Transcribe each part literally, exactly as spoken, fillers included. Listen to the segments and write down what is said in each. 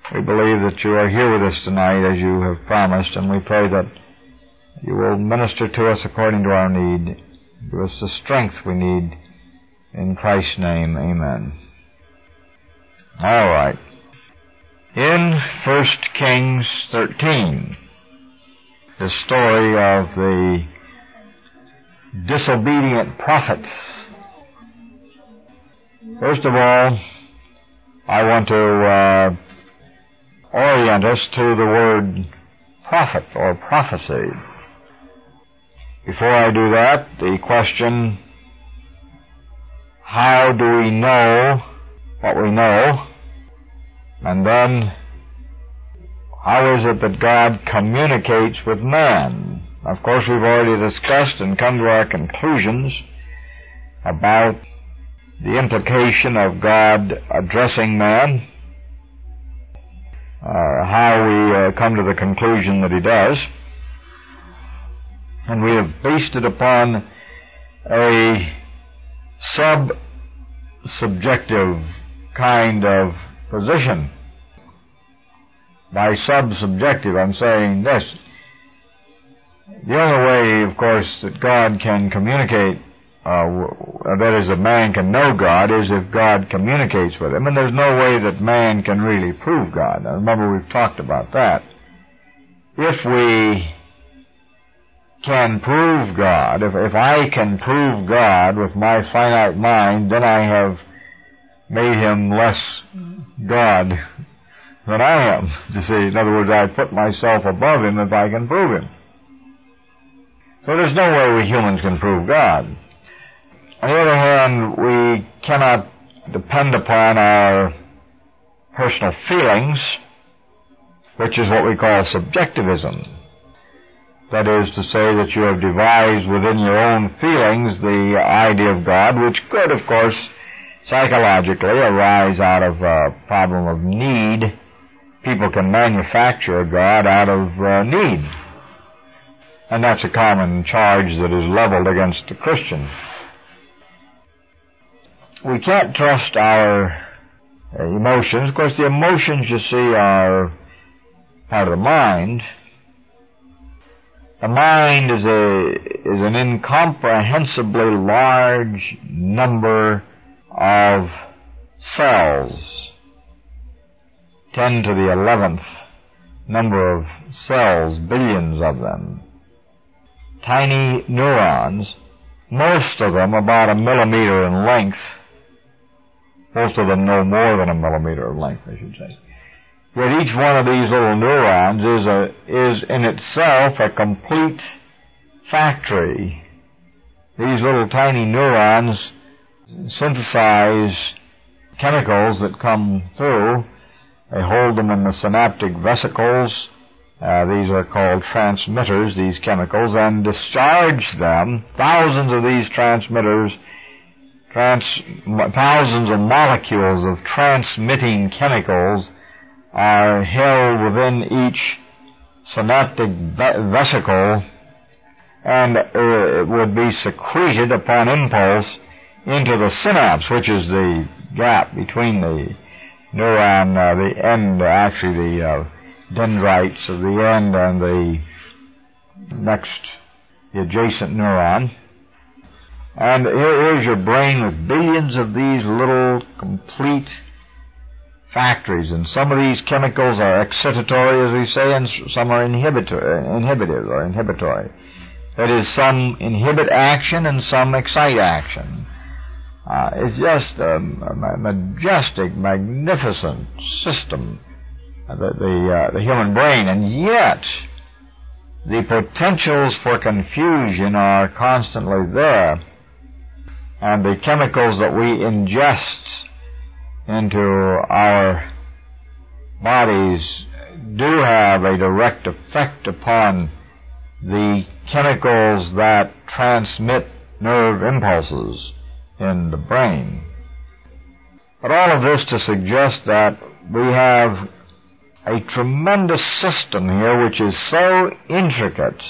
We believe that you are here with us tonight as you have promised, and we pray that you will minister to us according to our need. Give us the strength we need. In Christ's name, amen. All right. In First Kings thirteen, the story of the disobedient prophets. First of all, I want to uh, orient us to the word prophet or prophecy. Before I do that, the question, how do we know what we know? And then, how is it that God communicates with man? Of course, we've already discussed and come to our conclusions about the implication of God addressing man, uh, how we uh, come to the conclusion that he does. And we have based it upon a sub-subjective kind of position. By sub-subjective, I'm saying this. The only way, of course, that God can communicate, uh, that is, that man can know God, is if God communicates with him. And there's no way that man can really prove God. Now, remember, we've talked about that. If we can prove God, if, if I can prove God with my finite mind, then I have made him less God than I am. You see, in other words, I put myself above him if I can prove him. So there's no way we humans can prove God. On the other hand, we cannot depend upon our personal feelings, which is what we call subjectivism. That is to say that you have devised within your own feelings the idea of God, which could, of course, psychologically arise out of a problem of need. People can manufacture a God out of uh, need. And that's a common charge that is leveled against the Christian. We can't trust our uh, emotions. Of course, the emotions, you see, are part of the mind. The mind is a is an incomprehensibly large number of cells. Ten to the eleventh number of cells, billions of them. Tiny neurons, most of them about a millimeter in length. Most of them no more than a millimeter of length, I should say. Yet each one of these little neurons is a, is in itself a complete factory. These little tiny neurons synthesize chemicals that come through. They hold them in the synaptic vesicles. Uh, these are called transmitters, these chemicals, and discharge them. Thousands of these transmitters, trans, thousands of molecules of transmitting chemicals are held within each synaptic vesicle and uh, would be secreted upon impulse into the synapse, which is the gap between the neuron, uh, the end, actually the uh, dendrites of the end and the next, the adjacent neuron. And here, here's your brain with billions of these little complete factories, and some of these chemicals are excitatory, as we say, and some are inhibitor, inhibitive or inhibitory. That is, some inhibit action and some excite action. Uh, it's just a, a majestic, magnificent system, the the, uh, the human brain, and yet the potentials for confusion are constantly there, and the chemicals that we ingest into our bodies do have a direct effect upon the chemicals that transmit nerve impulses in the brain. But all of this to suggest that we have a tremendous system here which is so intricate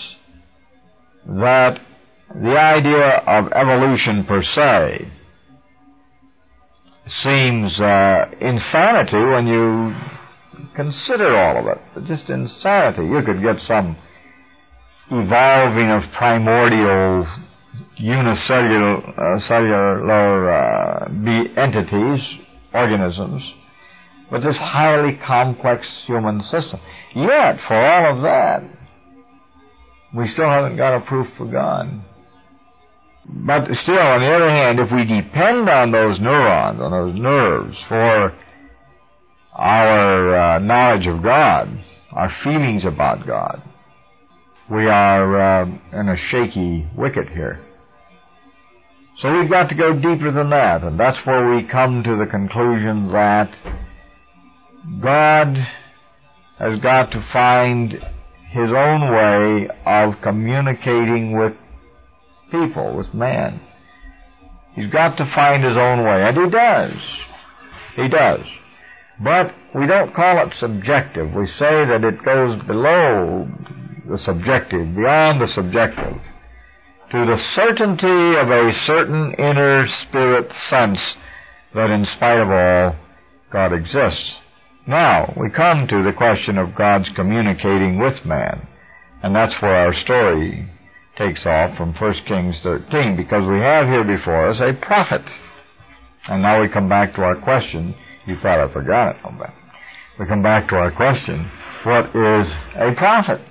that the idea of evolution per se seems uh, insanity when you consider all of it. It's just insanity. You could get some evolving of primordial unicellular uh, cellular uh, be entities, organisms, with this highly complex human system. Yet, for all of that, we still haven't got a proof for God. But still, on the other hand, if we depend on those neurons, on those nerves, for our uh, knowledge of God, our feelings about God, we are uh, in a shaky wicket here. So we've got to go deeper than that, and that's where we come to the conclusion that God has got to find His own way of communicating with people, with man. He's got to find His own way, and He does. He does. But we don't call it subjective. We say that it goes below the subjective, beyond the subjective, to the certainty of a certain inner spirit sense that in spite of all, God exists. Now, we come to the question of God's communicating with man, and that's where our story takes off from First Kings thirteen, because we have here before us a prophet. And now we come back to our question. You thought I forgot it, but we come back to our question, what is a prophet?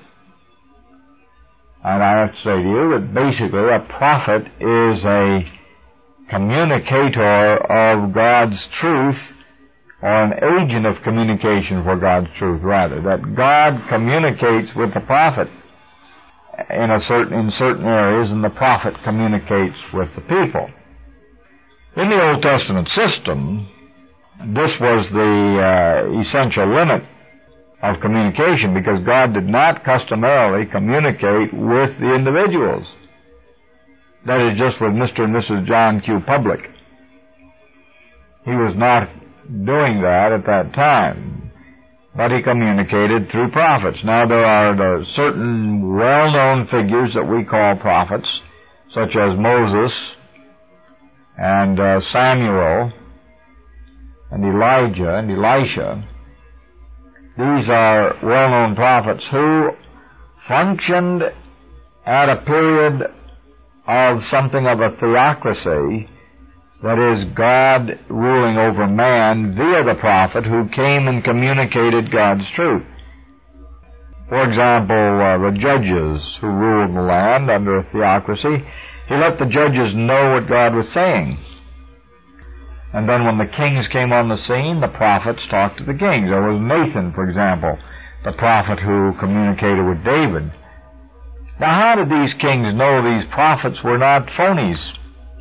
And I have to say to you that basically a prophet is a communicator of God's truth, or an agent of communication for God's truth, rather. That God communicates with the prophet in a certain, in certain areas, and the prophet communicates with the people. In the Old Testament system, this was the uh, essential limit of communication, because God did not customarily communicate with the individuals. That is, just with Mister and Missus John Q. Public. He was not doing that at that time, but He communicated through prophets. Now there are the certain well-known figures that we call prophets, such as Moses and uh, Samuel and Elijah and Elisha. These are well-known prophets who functioned at a period of something of a theocracy, that is, God ruling over man via the prophet who came and communicated God's truth. For example, uh, the judges who ruled the land under a theocracy, He let the judges know what God was saying. And then when the kings came on the scene, the prophets talked to the kings. There was Nathan, for example, the prophet who communicated with David. Now, how did these kings know these prophets were not phonies?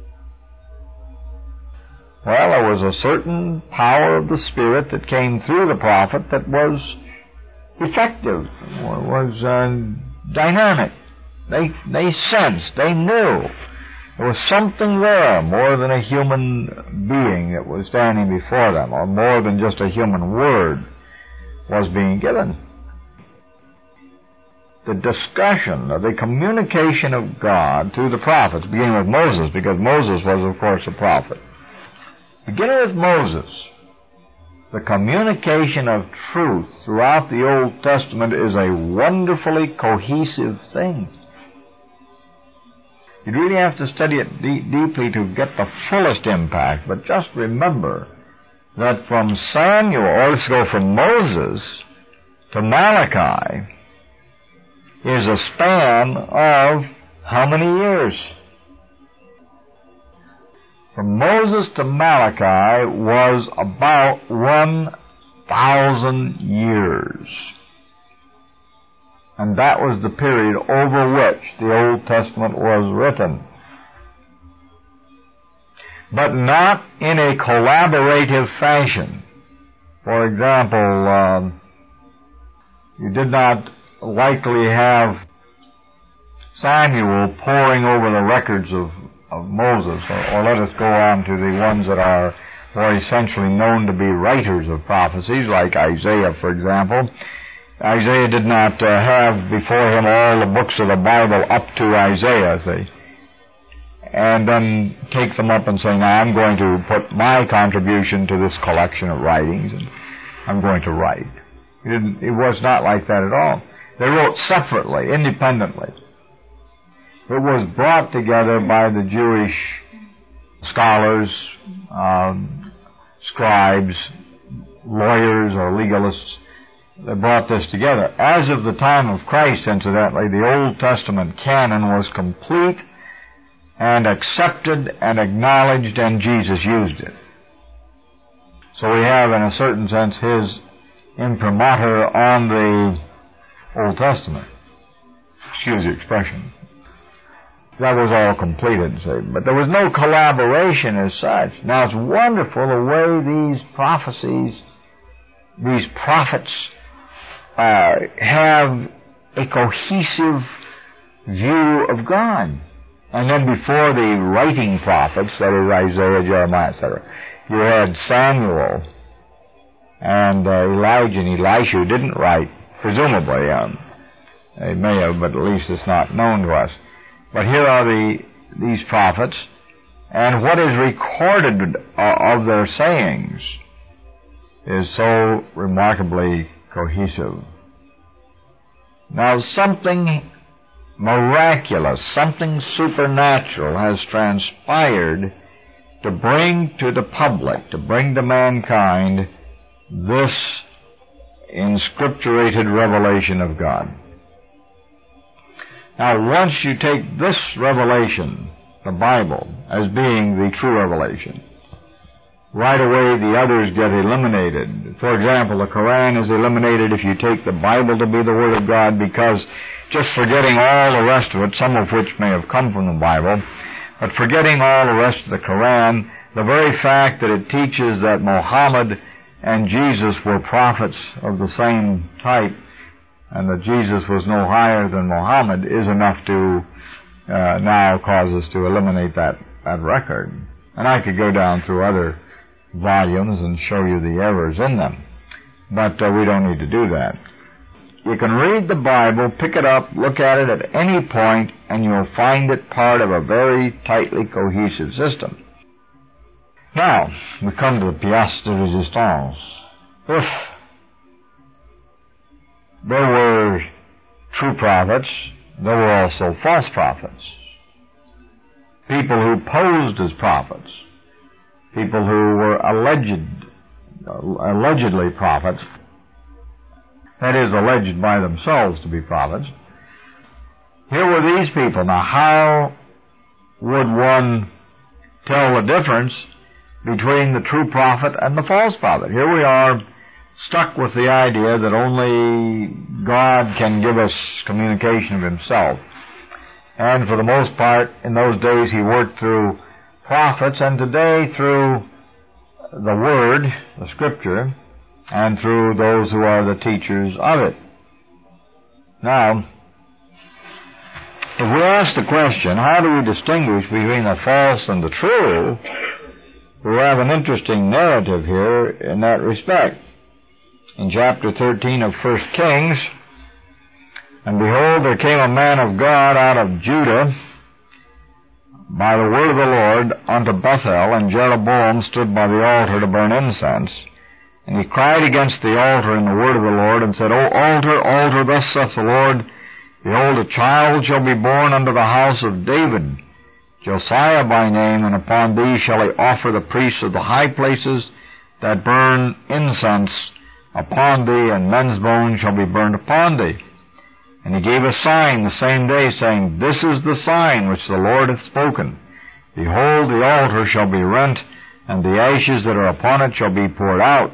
Well, there was a certain power of the Spirit that came through the prophet that was effective, was uh, dynamic. They, they sensed, they knew. There was something there more than a human being that was standing before them, or more than just a human word was being given. The discussion of the communication of God through the prophets, beginning with Moses, because Moses was, of course, a prophet. Beginning with Moses, the communication of truth throughout the Old Testament is a wonderfully cohesive thing. You really have to study it de- deeply to get the fullest impact, but just remember that from Samuel, or let's go from Moses to Malachi, is a span of how many years? From Moses to Malachi was about one thousand years. And that was the period over which the Old Testament was written. But not in a collaborative fashion. For example, um, you did not likely have Samuel poring over the records of, of Moses, or, or let us go on to the ones that are more essentially known to be writers of prophecies, like Isaiah, for example. Isaiah did not uh, have before him all the books of the Bible up to Isaiah, see, and then take them up and say, now I'm going to put my contribution to this collection of writings, and I'm going to write. He didn't, it was not like that at all. They wrote separately, independently. It was brought together by the Jewish scholars, um, scribes, lawyers or legalists. They brought this together. As of the time of Christ, incidentally, the Old Testament canon was complete and accepted and acknowledged, and Jesus used it. So we have, in a certain sense, his imprimatur on the Old Testament. Excuse the expression. That was all completed, see. But there was no collaboration as such. Now it's wonderful the way these prophecies, these prophets, uh, have a cohesive view of God. And then before the writing prophets, that is Isaiah, Jeremiah, et cetera, you had Samuel and uh, Elijah and Elisha, who didn't write, presumably. Um, they may have, but at least it's not known to us. But here are the these prophets, and what is recorded of their sayings is so remarkably cohesive. Now something miraculous, something supernatural has transpired to bring to the public, to bring to mankind this inscripturated revelation of God. Now, once you take this revelation, the Bible, as being the true revelation, right away the others get eliminated. For example, the Quran is eliminated if you take the Bible to be the Word of God, because just forgetting all the rest of it, some of which may have come from the Bible, but forgetting all the rest of the Quran, the very fact that it teaches that Muhammad and Jesus were prophets of the same type, and that Jesus was no higher than Muhammad, is enough to uh, now cause us to eliminate that, that record. And I could go down through other volumes and show you the errors in them, but uh, we don't need to do that. You can read the Bible, pick it up, look at it at any point, and you'll find it part of a very tightly cohesive system. Now, we come to the pièce de résistance. If there were true prophets, there were also false prophets. People who posed as prophets. People who were alleged, allegedly prophets. That is, alleged by themselves to be prophets. Here were these people. Now, how would one tell the difference between the true prophet and the false prophet? Here we are, stuck with the idea that only God can give us communication of himself. And for the most part, in those days, he worked through prophets, and today through the Word, the Scripture, and through those who are the teachers of it. Now, if we ask the question, how do we distinguish between the false and the true, we have an interesting narrative here in that respect. In chapter thirteen of First Kings, and behold, there came a man of God out of Judah by the word of the Lord unto Bethel, and Jeroboam stood by the altar to burn incense. And he cried against the altar in the word of the Lord, and said, O altar, altar, thus saith the Lord, behold, a child shall be born unto the house of David, Josiah by name, and upon thee shall he offer the priests of the high places that burn incense upon thee, and men's bones shall be burned upon thee. And he gave a sign the same day, saying, This is the sign which the Lord hath spoken. Behold, the altar shall be rent, and the ashes that are upon it shall be poured out.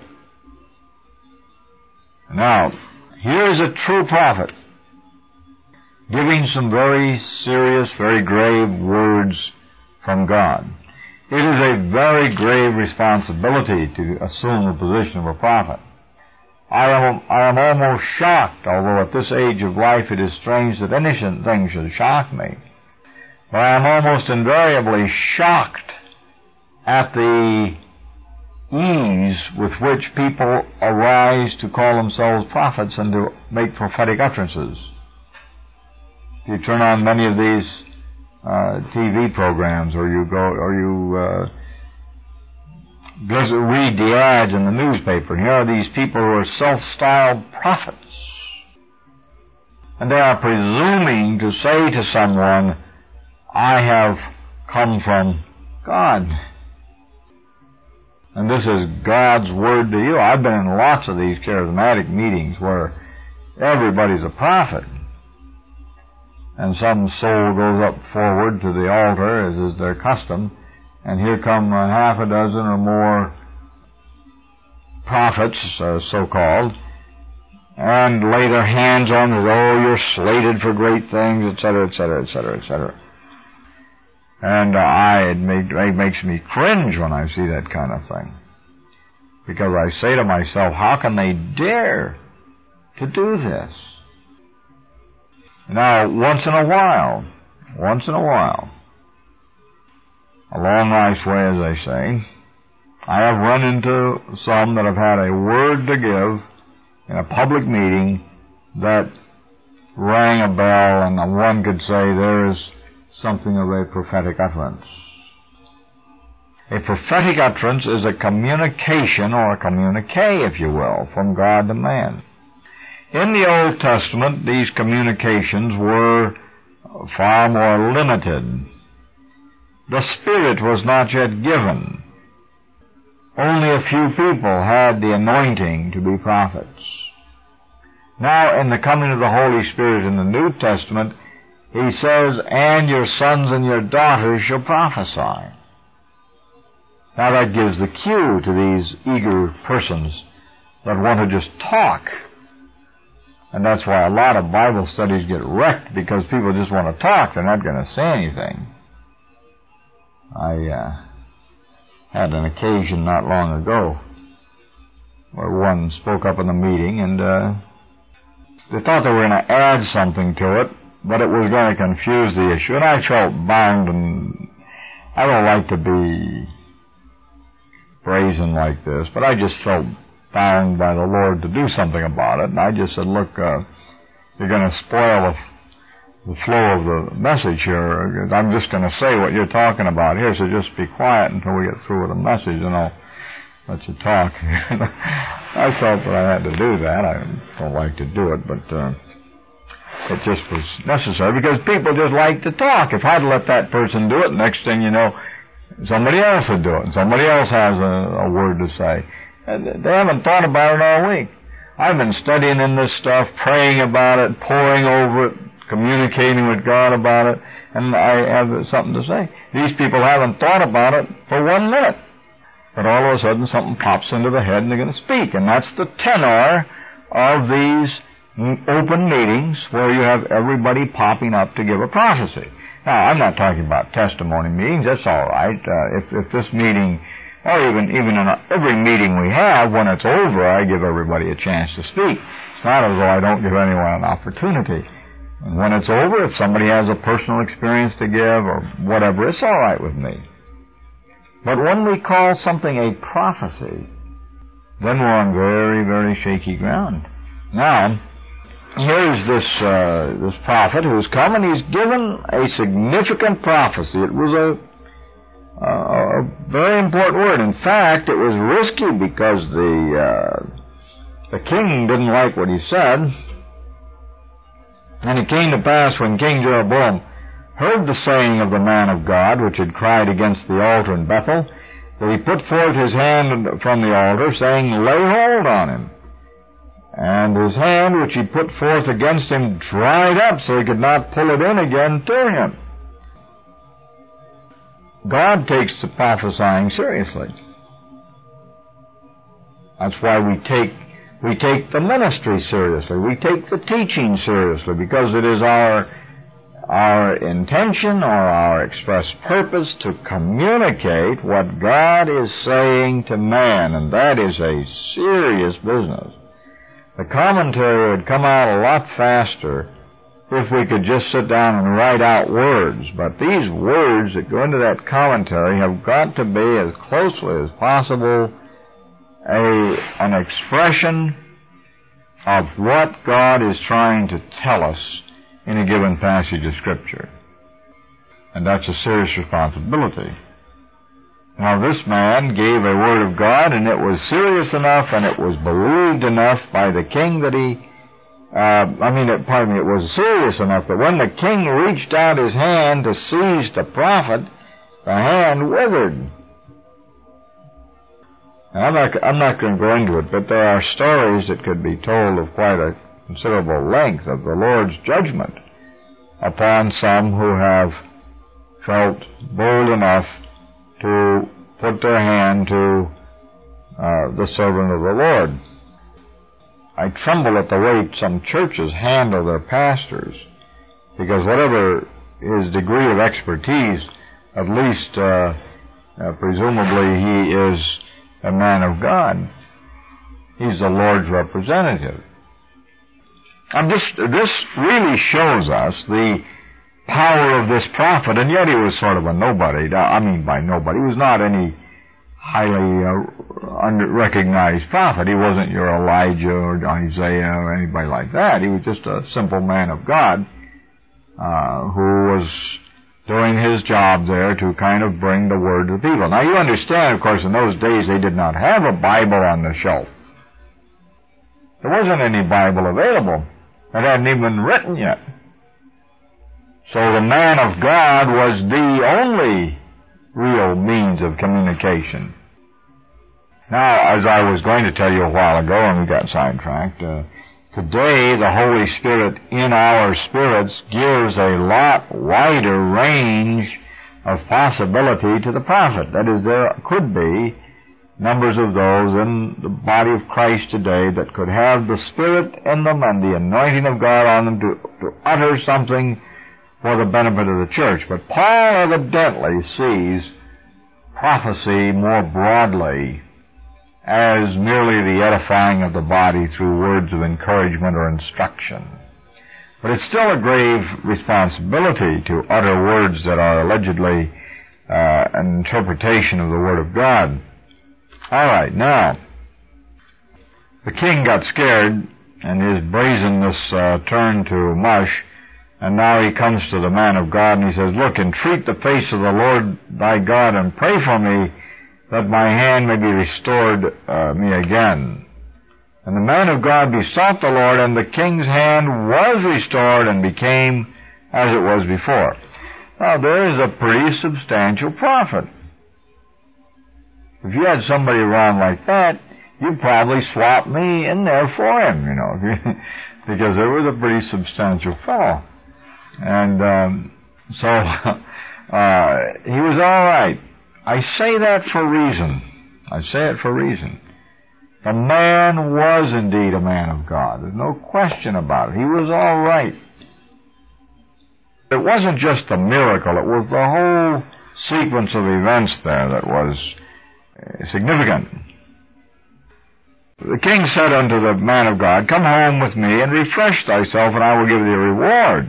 Now, here is a true prophet giving some very serious, very grave words from God. It is a very grave responsibility to assume the position of a prophet. I am, I am almost shocked, although at this age of life it is strange that anything should shock me, but I am almost invariably shocked at the ease with which people arise to call themselves prophets and to make prophetic utterances. If you turn on many of these uh, T V programs, or you go, or you uh, Just read the ads in the newspaper, and here are these people who are self-styled prophets. And they are presuming to say to someone, I have come from God. And this is God's word to you. I've been in lots of these charismatic meetings where everybody's a prophet. And some soul goes up forward to the altar, as is their custom, and here come a half a dozen or more prophets, uh, so-called, and lay their hands on them, oh, you're slated for great things, et cetera, et cetera, et cetera, et cetera. And uh, I, it, make, it makes me cringe when I see that kind of thing. Because I say to myself, how can they dare to do this? Now, once in a while, once in a while, a long nice way, as they say, I have run into some that have had a word to give in a public meeting that rang a bell, and one could say there is something of a prophetic utterance. A prophetic utterance is a communication, or a communique, if you will, from God to man. In the Old Testament, these communications were far more limited. The Spirit was not yet given. Only a few people had the anointing to be prophets. Now, in the coming of the Holy Spirit in the New Testament, He says, and your sons and your daughters shall prophesy. Now that gives the cue to these eager persons that want to just talk. And that's why a lot of Bible studies get wrecked, because people just want to talk. They're not going to say anything. I uh, had an occasion not long ago where one spoke up in the meeting, and uh, they thought they were going to add something to it, but it was going to confuse the issue. And I felt bound, and I don't like to be brazen like this, but I just felt bound by the Lord to do something about it. And I just said, look, uh, you're going to spoil the the flow of the message here. I'm just going to say what you're talking about here, so just be quiet until we get through with the message, and I'll let you talk. I felt that I had to do that. I don't like to do it, but uh, it just was necessary, because people just like to talk. If I'd let that person do it, next thing you know, somebody else would do it, and somebody else has a, a word to say. And they haven't thought about it all week. I've been studying in this stuff, praying about it, poring over it, communicating with God about it, and I have something to say. These people haven't thought about it for one minute. But all of a sudden something pops into the head and they're going to speak. And that's the tenor of these open meetings where you have everybody popping up to give a prophecy. Now, I'm not talking about testimony meetings. That's all right. Uh, if, if this meeting, or even, even in a, every meeting we have, when it's over, I give everybody a chance to speak. It's not as though I don't give anyone an opportunity. And when it's over, if somebody has a personal experience to give or whatever, it's all right with me. But when we call something a prophecy, then we're on very, very shaky ground. Now, here's this uh, this prophet who's come, and he's given a significant prophecy. It was a, a, a very important word. In fact, it was risky, because the uh, the king didn't like what he said. And it came to pass, when King Jeroboam heard the saying of the man of God, which had cried against the altar in Bethel, that he put forth his hand from the altar, saying, lay hold on him. And his hand, which he put forth against him, dried up, so he could not pull it in again to him. God takes the prophesying seriously. That's why we take We take the ministry seriously. We take the teaching seriously, because it is our our intention or our express purpose to communicate what God is saying to man, and that is a serious business. The commentary would come out a lot faster if we could just sit down and write out words, but these words that go into that commentary have got to be as closely as possible A, an expression of what God is trying to tell us in a given passage of Scripture. And that's a serious responsibility. Now this man gave a word of God, and it was serious enough, and it was believed enough by the king that he, uh, I mean, it, pardon me, it was serious enough that when the king reached out his hand to seize the prophet, the hand withered. Now, I'm not, I'm not going to go into it, but there are stories that could be told of quite a considerable length of the Lord's judgment upon some who have felt bold enough to put their hand to uh, the servant of the Lord. I tremble at the way some churches handle their pastors, because whatever his degree of expertise, at least uh, uh, presumably he is a man of God. He's the Lord's representative. And this, this really shows us the power of this prophet, and yet he was sort of a nobody. I mean by nobody. He was not any highly uh, unrecognized prophet. He wasn't your Elijah or Isaiah or anybody like that. He was just a simple man of God uh, who was doing his job there to kind of bring the word to the people. Now you understand, of course, in those days they did not have a Bible on the shelf. There wasn't any Bible available. It hadn't even been written yet. So the man of God was the only real means of communication. Now, as I was going to tell you a while ago, and we got sidetracked, uh, today the Holy Spirit in our spirits gives a lot wider range of possibility to the prophet. That is, there could be numbers of those in the body of Christ today that could have the Spirit in them and the anointing of God on them to, to utter something for the benefit of the church. But Paul evidently sees prophecy more broadly as merely the edifying of the body through words of encouragement or instruction. But it's still a grave responsibility to utter words that are allegedly uh, an interpretation of the Word of God. All right, now, the king got scared, and his brazenness uh, turned to mush, and now he comes to the man of God, and he says, "Look, entreat the face of the Lord thy God, and pray for me, that my hand may be restored uh, me again." And the man of God besought the Lord, and the king's hand was restored and became as it was before. Now, there is a pretty substantial prophet. If you had somebody around like that, you'd probably swap me in there for him, you know, because there was a pretty substantial fellow. And um, so uh, he was all right. I say that for reason. I say it for reason. The man was indeed a man of God. There's no question about it. He was all right. It wasn't just the miracle. It was the whole sequence of events there that was uh, significant. The king said unto the man of God, "Come home with me and refresh thyself, and I will give thee a reward."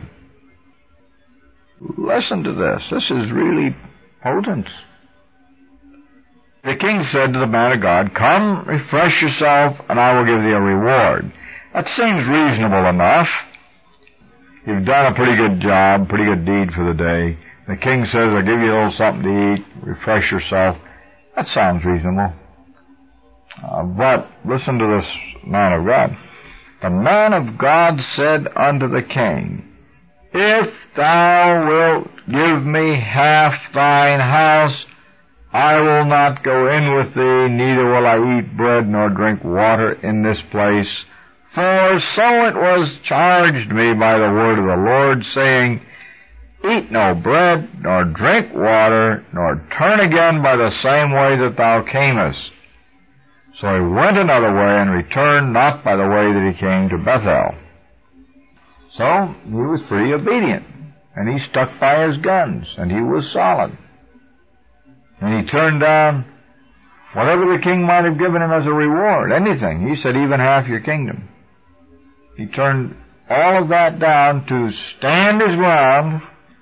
Listen to this. This is really potent. The king said to the man of God, "Come, refresh yourself, and I will give thee a reward." That seems reasonable enough. You've done a pretty good job, pretty good deed for the day. The king says, "I'll give you a little something to eat, refresh yourself." That sounds reasonable. Uh, but listen to this man of God. The man of God said unto the king, "If thou wilt give me half thine house, I will not go in with thee, neither will I eat bread nor drink water in this place. For so it was charged me by the word of the Lord, saying, Eat no bread, nor drink water, nor turn again by the same way that thou camest." So he went another way, and returned not by the way that he came to Bethel. So he was pretty obedient, and he stuck by his guns, and he was solid. And he turned down whatever the king might have given him as a reward, anything. He said, even half your kingdom. He turned all of that down to stand his ground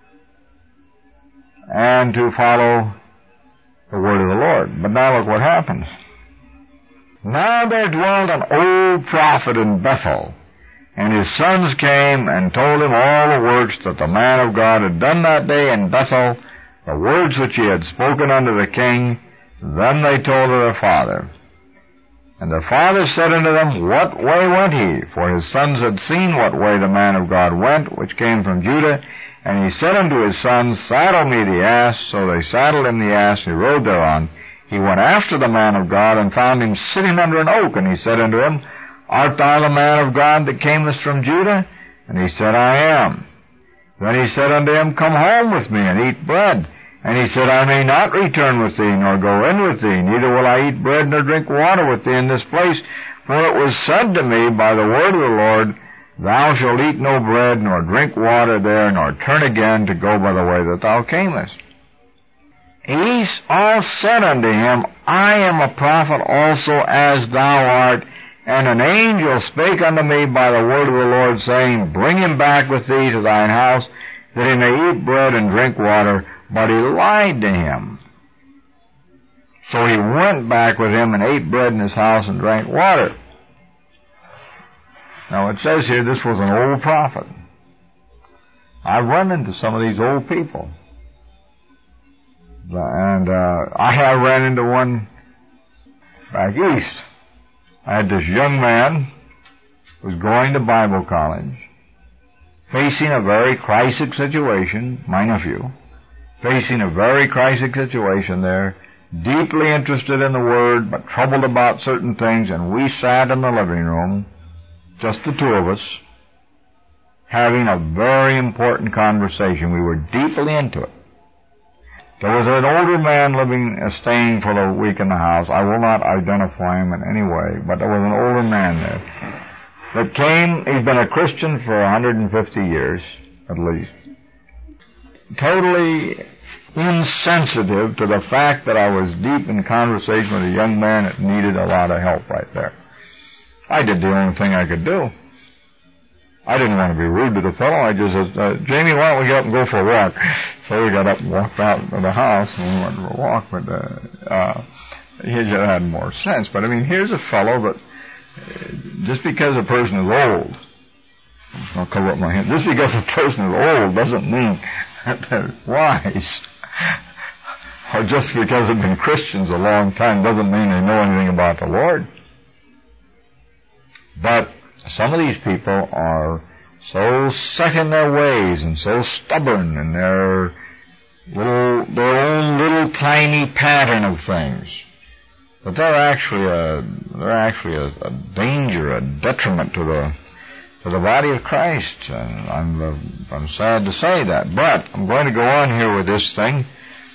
and to follow the word of the Lord. But now look what happens. Now there dwelt an old prophet in Bethel, and his sons came and told him all the works that the man of God had done that day in Bethel, the words which he had spoken unto the king. Then they told of their father. And their father said unto them, What way went he? For his sons had seen what way the man of God went, which came from Judah. And he said unto his sons, Saddle me the ass. So they saddled him the ass, and he rode thereon. He went after the man of God, and found him sitting under an oak. And he said unto him, Art thou the man of God that camest from Judah? And he said, I am. Then he said unto him, Come home with me, and eat bread. And he said, I may not return with thee, nor go in with thee, neither will I eat bread nor drink water with thee in this place. For it was said to me by the word of the Lord, Thou shalt eat no bread, nor drink water there, nor turn again to go by the way that thou camest. He all said unto him, I am a prophet also as thou art. And an angel spake unto me by the word of the Lord, saying, Bring him back with thee to thine house, that he may eat bread and drink water. But he lied to him. So he went back with him and ate bread in his house and drank water. Now it says here this was an old prophet. I've run into some of these old people. And uh, I have ran into one back east. I had this young man who was going to Bible college, facing a very crisis situation, my nephew, facing a very crisis situation there, deeply interested in the Word, but troubled about certain things, and we sat in the living room, just the two of us, having a very important conversation. We were deeply into it. There was an older man living, uh, staying for the week in the house. I will not identify him in any way, but there was an older man there that came. He's been a Christian for one hundred fifty years, at least. Totally insensitive to the fact that I was deep in conversation with a young man that needed a lot of help right there. I did the only thing I could do. I didn't want to be rude to the fellow. I just said, uh, Jamie, why don't we get up and go for a walk? So we got up and walked out of the house and we went for a walk. But uh, uh, he had more sense. But I mean, here's a fellow that uh, just because a person is old, I'll cover up my hand. Just because a person is old doesn't mean that they're wise. Or just because they've been Christians a long time doesn't mean they know anything about the Lord. But some of these people are so set in their ways and so stubborn in their little, their own little tiny pattern of things that they're actually a, they're actually a, a danger, a detriment to the, to the body of Christ. And I'm, uh, I'm sad to say that. But I'm going to go on here with this thing.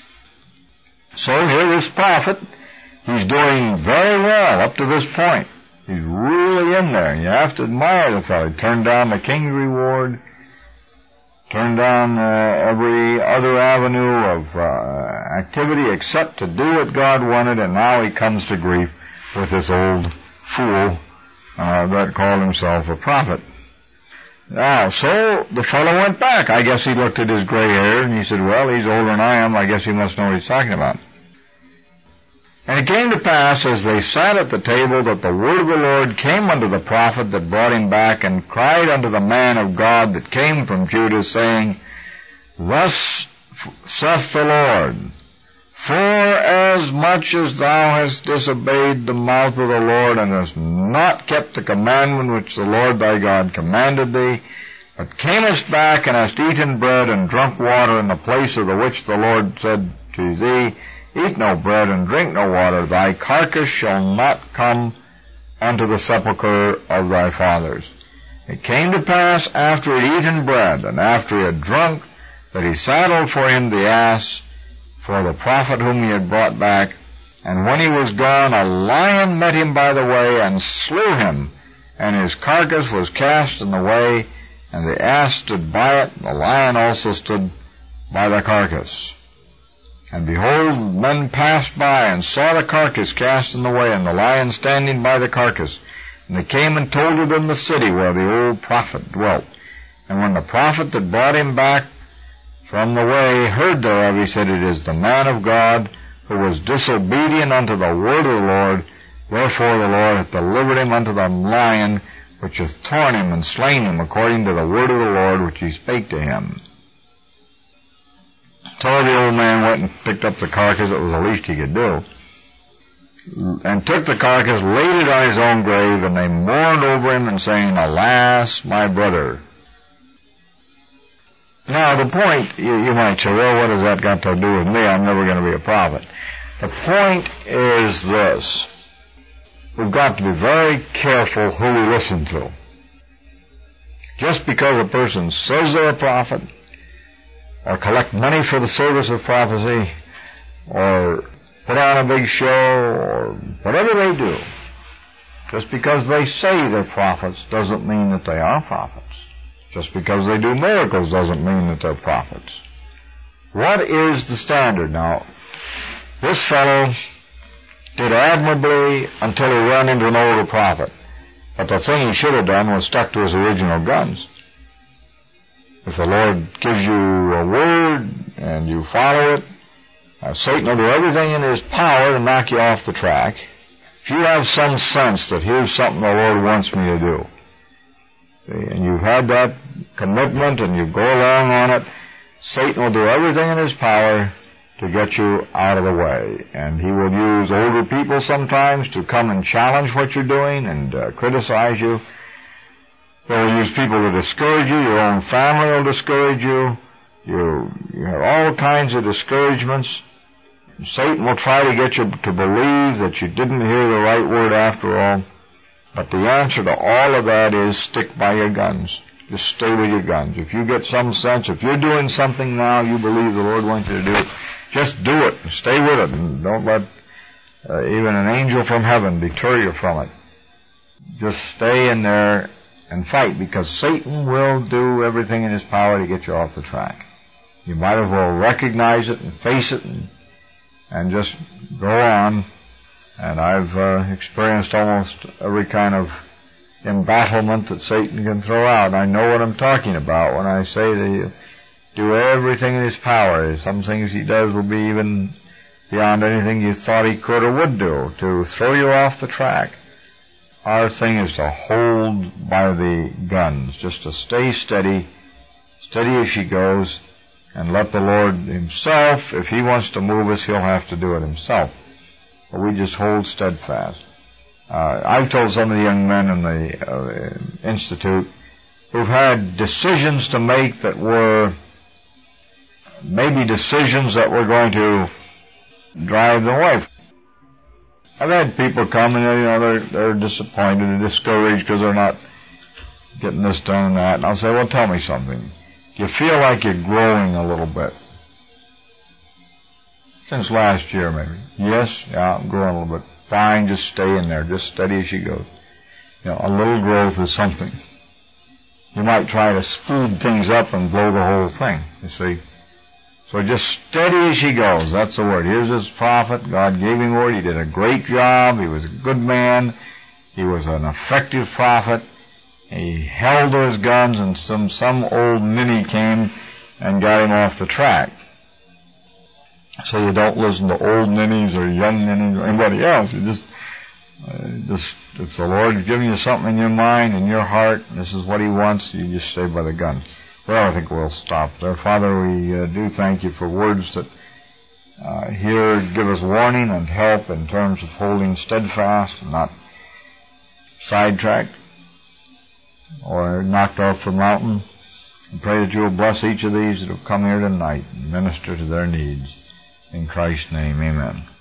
So here this prophet, he's doing very well up to this point. He's really in there. You have to admire the fellow. He turned down the king's reward, turned down uh, every other avenue of uh, activity except to do what God wanted, and now he comes to grief with this old fool uh, that called himself a prophet. Now, so the fellow went back. I guess he looked at his gray hair and he said, well, he's older than I am. I guess he must know what he's talking about. And it came to pass, as they sat at the table, that the word of the Lord came unto the prophet that brought him back, and cried unto the man of God that came from Judah, saying, Thus saith the Lord, Forasmuch as thou hast disobeyed the mouth of the Lord, and hast not kept the commandment which the Lord thy God commanded thee, but camest back, and hast eaten bread and drunk water in the place of the which the Lord said to thee, Eat no bread and drink no water, thy carcass shall not come unto the sepulchre of thy fathers. It came to pass, after he had eaten bread, and after he had drunk, that he saddled for him the ass, for the prophet whom he had brought back. And when he was gone, a lion met him by the way, and slew him, and his carcass was cast in the way, and the ass stood by it, the lion also stood by the carcass. And behold, men passed by, and saw the carcass cast in the way, and the lion standing by the carcass. And they came and told it in the city where the old prophet dwelt. And when the prophet that brought him back from the way heard thereof, he said, It is the man of God, who was disobedient unto the word of the Lord. Wherefore the Lord hath delivered him unto the lion, which hath torn him and slain him, according to the word of the Lord which he spake to him. So the old man went and picked up the carcass. It was the least he could do. and took the carcass, laid it on his own grave, and they mourned over him and saying, Alas, my brother. Now the point, you, you might say, well, what has that got to do with me? I'm never going to be a prophet. The point is this. We've got to be very careful who we listen to. Just because a person says they're a prophet, or collect money for the service of prophecy, or put on a big show, or whatever they do, just because they say they're prophets doesn't mean that they are prophets. Just because they do miracles doesn't mean that they're prophets. What is the standard? Now, this fellow did admirably until he ran into an older prophet. But the thing he should have done was stuck to his original guns. If the Lord gives you a word and you follow it, uh, Satan will do everything in his power to knock you off the track. If you have some sense that here's something the Lord wants me to do, and you've had that commitment and you go along on it, Satan will do everything in his power to get you out of the way. And he will use older people sometimes to come and challenge what you're doing and uh, criticize you. He'll use people to discourage you. Your own family will discourage you. You, you have all kinds of discouragements. Satan will try to get you to believe that you didn't hear the right word after all. But the answer to all of that is stick by your guns. Just stay with your guns. If you get some sense, if you're doing something now you believe the Lord wants you to do it, just do it. Stay with it. And don't let uh, even an angel from heaven deter you from it. Just stay in there and fight, because Satan will do everything in his power to get you off the track. You might as well recognize it and face it and, and just go on. And I've uh, experienced almost every kind of embattlement that Satan can throw out. I know what I'm talking about when I say that he'll do everything in his power. Some things he does will be even beyond anything you thought he could or would do, to throw you off the track. Our thing is to hold by the guns, just to stay steady, steady as she goes, and let the Lord himself, if he wants to move us, he'll have to do it himself. But we just hold steadfast. Uh, I've told some of the young men in the uh, Institute who've had decisions to make that were maybe decisions that were going to drive them away. I've had people come and, you know, they're, they're disappointed and discouraged because they're not getting this done and that. And I'll say, well, tell me something. Do you feel like you're growing a little bit? Since last year, maybe. Yes, yeah, I'm growing a little bit. Fine, just stay in there. Just steady as she goes. You know, a little growth is something. You might try to speed things up and blow the whole thing, you see. So just steady as she goes. That's the word. Here's this prophet. God gave him word. He did a great job. He was a good man. He was an effective prophet. He held to his guns, and some, some old ninny came and got him off the track. So you don't listen to old ninnies or young ninnies or anybody else. You just, uh, just, if the Lord's giving you something in your mind, in your heart, and this is what he wants, you just stay by the gun. Well, I think we'll stop there. Father, we uh, do thank you for words that uh, here give us warning and help in terms of holding steadfast and not sidetracked or knocked off the mountain. I pray that you will bless each of these that have come here tonight and minister to their needs. In Christ's name, amen.